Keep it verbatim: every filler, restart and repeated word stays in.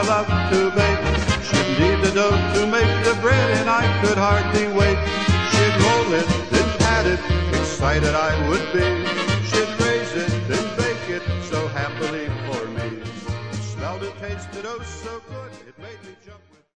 I love to bake. She'd knead the dough to make the bread, and I could hardly wait. She'd roll it, then pat it, excited I would be. She'd raise it, then bake it, so happily for me. Smelled and tasted oh so good, it made me jump with